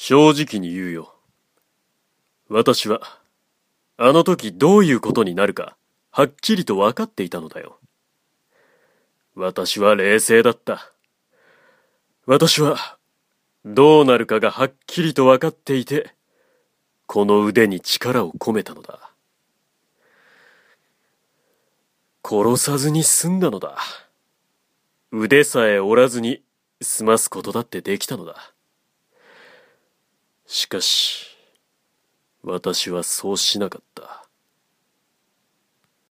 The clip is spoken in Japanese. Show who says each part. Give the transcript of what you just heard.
Speaker 1: 正直に言うよ。私は、あの時どういうことになるか、はっきりと分かっていたのだよ。私は冷静だった。私は、どうなるかがはっきりと分かっていて、この腕に力を込めたのだ。殺さずに済んだのだ。腕さえ折らずに済ますことだってできたのだ。しかし、私はそうしなかった。